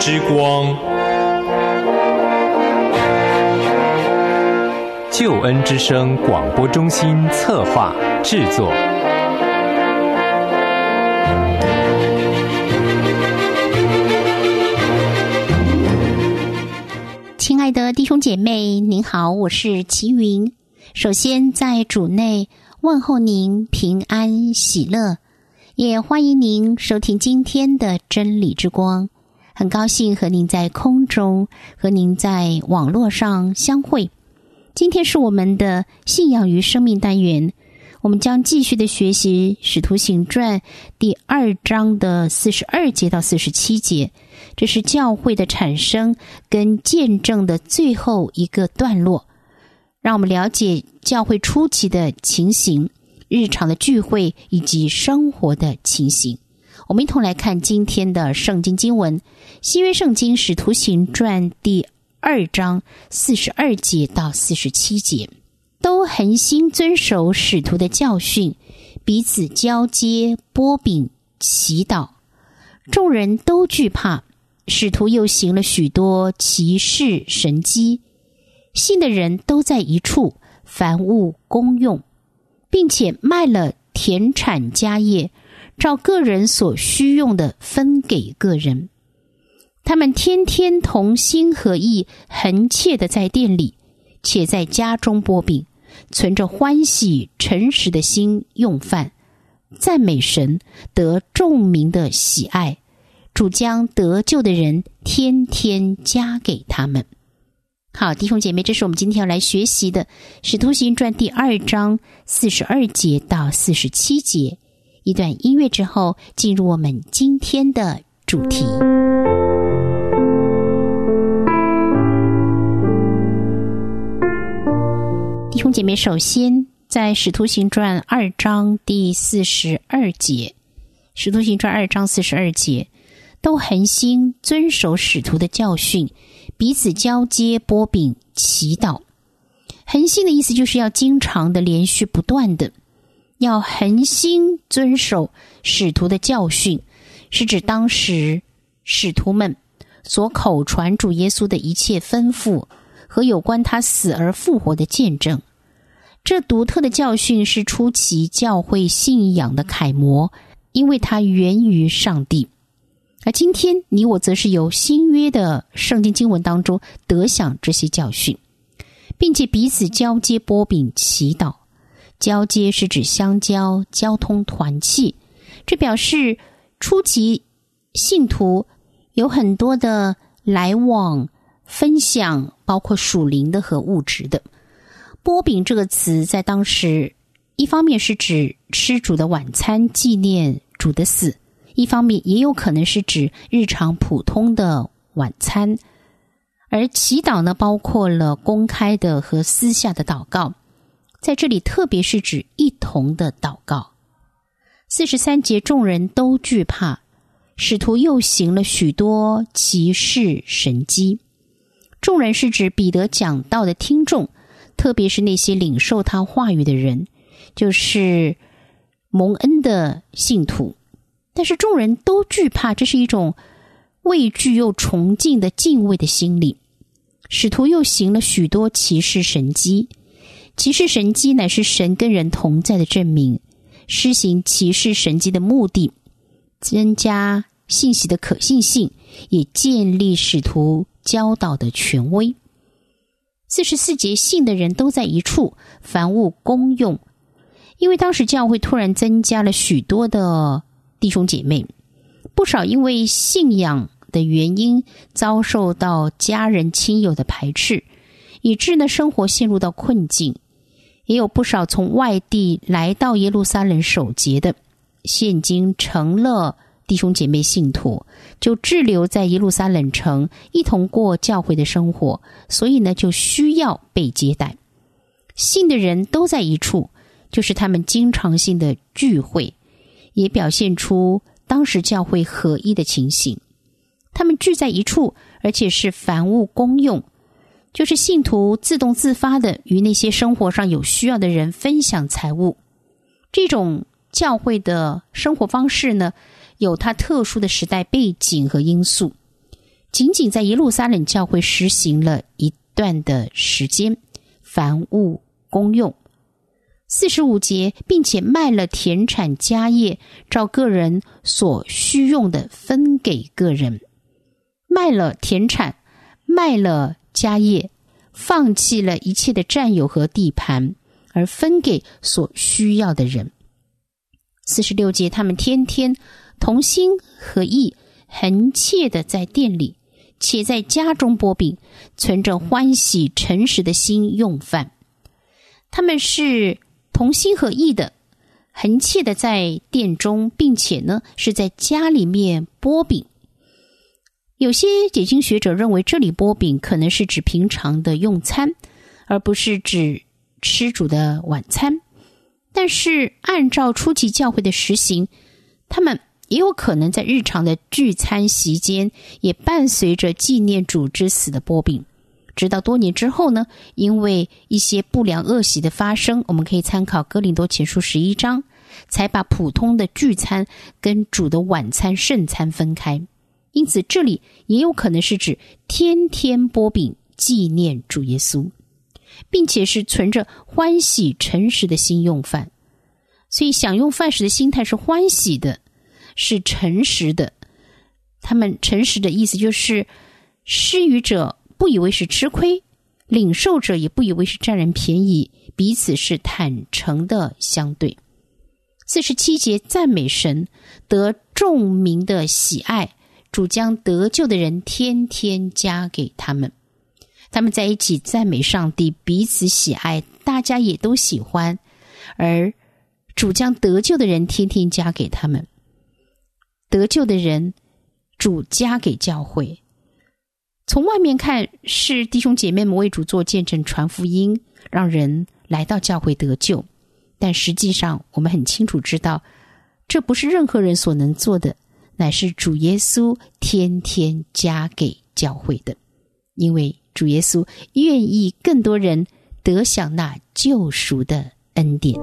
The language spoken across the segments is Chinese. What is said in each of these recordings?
之光，救恩之声广播中心策划制作。 亲爱的弟兄姐妹，您好，我是齐云。首先在主内问候您平安喜乐，也欢迎您收听今天的真理之光。很高兴和您在空中，和您在网络上相会。今天是我们的信仰与生命单元，我们将继续的学习使徒行传第2章的42节到47节，这是教会的产生跟见证的最后一个段落，让我们了解教会初期的情形，日常的聚会以及生活的情形。我们一同来看今天的圣经经文，新约圣经使徒行传第2章42节到47节，都恒心遵守使徒的教训，彼此交接，擘饼，祈祷。众人都惧怕，使徒又行了许多奇事神迹，信的人都在一处，凡物公用，并且卖了田产家业，照个人所需用的分给个人。他们天天同心合意，恒切的在店里，且在家中擘饼，存着欢喜诚实的心用饭，赞美神，得众民的喜爱。主将得救的人天天加给他们。好，弟兄姐妹，这是我们今天要来学习的使徒行传第2章42节到47节。一段音乐之后，进入我们今天的主题。弟兄姐妹，首先在使徒行传2章第42节，使徒行传2章42节，都恒心遵守使徒的教训，彼此交接，擘饼，祈祷。恒心的意思就是要经常的、连续不断的，要恒心遵守使徒的教训，是指当时使徒们所口传主耶稣的一切吩咐和有关他死而复活的见证。这独特的教训是初期教会信仰的楷模，因为它源于上帝。而今天你我则是由新约的圣经经文当中得享这些教训，并且彼此交接，擘饼，祈祷。交接是指相交、交通、团契，这表示初期信徒有很多的来往分享，包括属灵的和物质的。擘饼这个词在当时一方面是指吃主的晚餐，纪念主的死，一方面也有可能是指日常普通的晚餐。而祈祷呢，包括了公开的和私下的祷告，在这里特别是指一同的祷告。43节，众人都惧怕，使徒又行了许多奇事神迹。众人是指彼得讲道的听众，特别是那些领受他话语的人，就是蒙恩的信徒。但是众人都惧怕，这是一种畏惧又崇敬的敬畏的心理。使徒又行了许多奇事神迹，奇事神迹乃是神跟人同在的证明。施行奇事神迹的目的，增加信息的可信性，也建立使徒教导的权威。44节，信的人都在一处，凡物公用。因为当时教会突然增加了许多的弟兄姐妹，不少因为信仰的原因遭受到家人亲友的排斥，以致呢生活陷入到困境。也有不少从外地来到耶路撒冷守节的，现今成了弟兄姐妹信徒，就滞留在耶路撒冷城，一同过教会的生活，所以呢就需要被接待。信的人都在一处，就是他们经常性的聚会，也表现出当时教会合一的情形。他们聚在一处，而且是凡物公用，就是信徒自动自发的与那些生活上有需要的人分享财物。这种教会的生活方式呢，有它特殊的时代背景和因素。 仅仅在耶路撒冷教会实行了一段的时间，凡物公用。45节，并且卖了田产家业，照个人所需用的分给个人。卖了田产，卖了家业，放弃了一切的占有和地盘，而分给所需要的人。46节，他们天天同心合意，恒切的在店里，且在家中擘饼，存着欢喜诚实的心用饭。他们是同心合意的，恒切的在店中，并且呢是在家里面擘饼。有些解经学者认为，这里擘饼可能是指平常的用餐，而不是指吃主的晚餐。但是按照初期教会的实行，他们也有可能在日常的聚餐席间，也伴随着纪念主之死的擘饼。直到多年之后呢，因为一些不良恶习的发生，我们可以参考哥林多前书11章，才把普通的聚餐跟主的晚餐圣餐分开。因此这里也有可能是指天天擘饼纪念主耶稣，并且是存着欢喜诚实的心用饭。所以享用饭时的心态是欢喜的，是诚实的。他们诚实的意思就是施予者不以为是吃亏，领受者也不以为是占人便宜，彼此是坦诚的相对。47节，赞美神，得众民的喜爱，主将得救的人天天加给他们。他们在一起赞美上帝，彼此喜爱，大家也都喜欢，而主将得救的人天天加给他们。得救的人，主加给教会。从外面看，是弟兄姐妹们为主做见证，传福音，让人来到教会得救。但实际上我们很清楚知道，这不是任何人所能做的，乃是主耶稣天天加给教会的。因为主耶稣愿意更多人得享那救赎的恩典。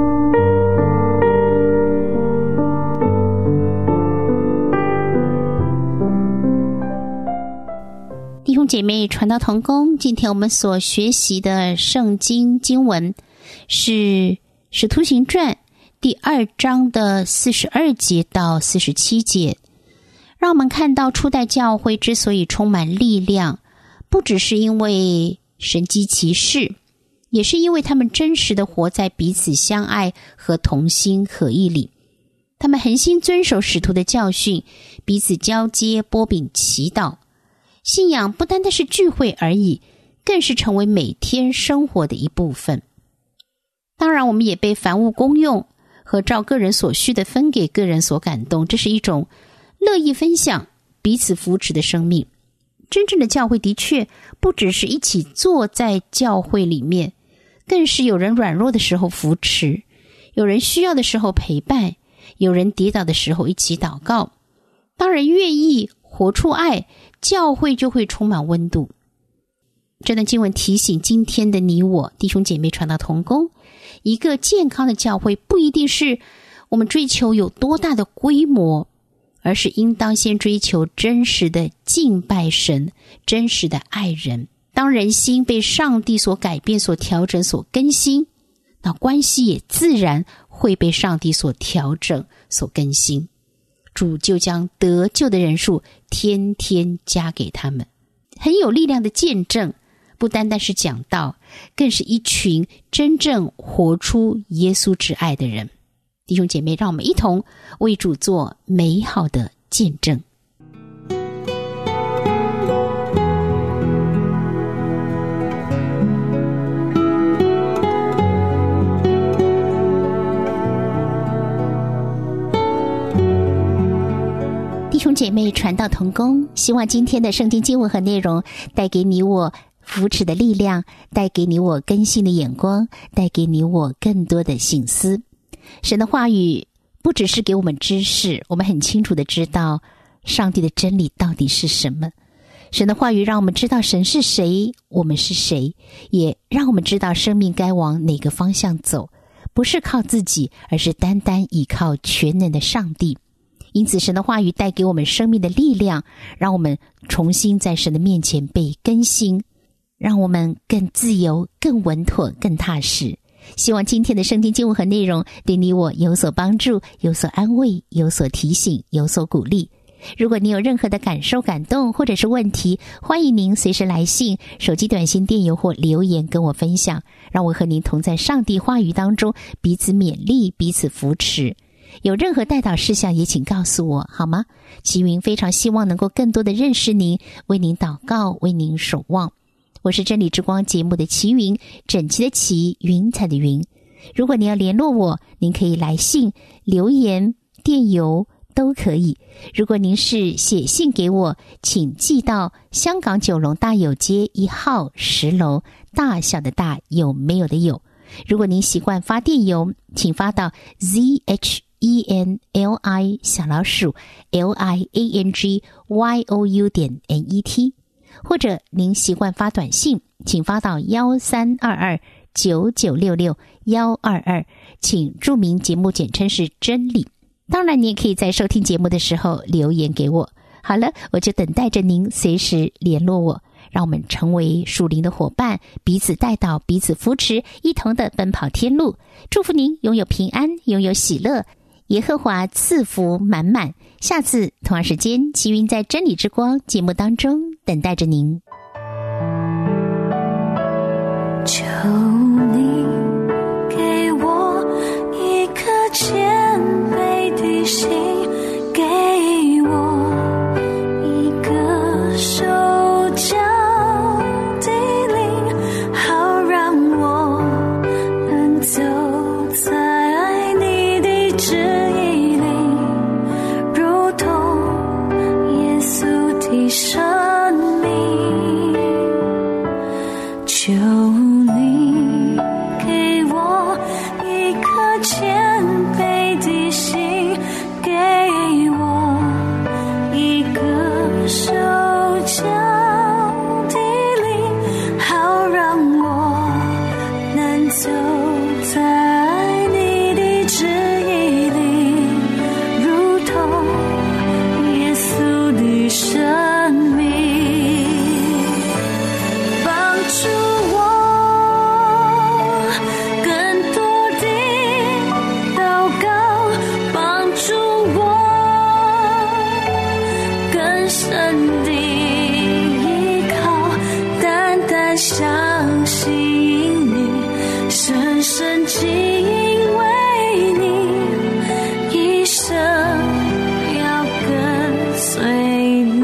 弟兄姐妹，传道同工，今天我们所学习的圣经经文是使徒行传第2章的42节到47节。让我们看到初代教会之所以充满力量，不只是因为神迹奇事，也是因为他们真实的活在彼此相爱和同心合意里。他们恒心遵守使徒的教训，彼此交接，擘饼祈祷。信仰不单单是聚会而已，更是成为每天生活的一部分。当然，我们也被凡物公用和照个人所需的分给个人所感动，这是一种乐意分享、彼此扶持的生命。真正的教会的确不只是一起坐在教会里面，更是有人软弱的时候扶持，有人需要的时候陪伴，有人跌倒的时候一起祷告。当然愿意活出爱，教会就会充满温度。这段经文提醒今天的你我弟兄姐妹传道同工，一个健康的教会不一定是我们追求有多大的规模，而是应当先追求真实的敬拜神，真实的爱人。当人心被上帝所改变、所调整、所更新，那关系也自然会被上帝所调整、所更新。主就将得救的人数天天加给他们。很有力量的见证，不单单是讲道，更是一群真正活出耶稣之爱的人。弟兄姐妹，让我们一同为主做美好的见证。弟兄姐妹，传道同工，希望今天的圣经经文和内容带给你我扶持的力量，带给你我更新的眼光，带给你我更多的省思。神的话语不只是给我们知识，我们很清楚的知道上帝的真理到底是什么。神的话语让我们知道神是谁，我们是谁，也让我们知道生命该往哪个方向走，不是靠自己，而是单单依靠全能的上帝。 因此神的话语带给我们生命的力量，让我们重新在神的面前被更新，让我们更自由、更稳妥、更踏实。希望今天的圣经经文和内容对你我有所帮助，有所安慰，有所提醒，有所鼓励。如果你有任何的感受、感动或者是问题，欢迎您随时来信、手机短信、电邮或留言跟我分享，让我和您同在上帝话语当中彼此勉励，彼此扶持。有任何代祷事项也请告诉我好吗？齐云非常希望能够更多的认识您，为您祷告，为您守望。我是真理之光节目的齐云，整齐的齐，云彩的云。如果你要联络我，您可以来信、留言、电邮都可以。如果您是写信给我，请寄到香港九龙大有街1号10楼，大小的大，有没有的有。如果您习惯发电邮，请发到 ZHENLI_LIANGYOU.net， 或者您习惯发短信，请发到132299662122，请注明节目简称是真理。当然你也可以在收听节目的时候留言给我。好了，我就等待着您随时联络我，让我们成为属灵的伙伴，彼此带导，彼此扶持，一同的奔跑天路。祝福您拥有平安，拥有喜乐，耶和华赐福满满。下次同样时间，齐云在真理之光节目当中等待着您。 求你给我一颗谦卑的心，给我一个受教的灵，好让我能走在你的旨意里，如同耶稣的生命。求你给我一颗谦卑的心，给我一个受教的灵，好让我能走在你的旨意里，如同耶稣的生命。帮助我更多的祷告，帮助我更深的依靠，单单相信你，深深敬畏你，一生要跟随你。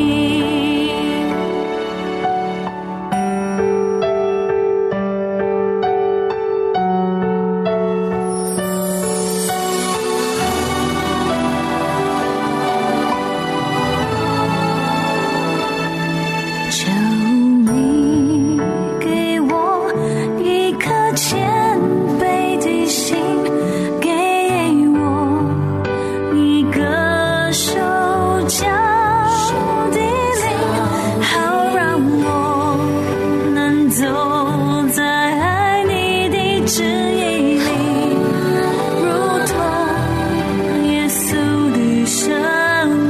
求你给我一颗谦卑的心，给我一个受教的灵，好让我能走在你的旨意里，如同耶稣的生命。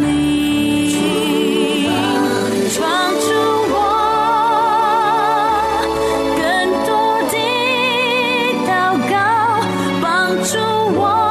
帮助我更多的祷告，帮助我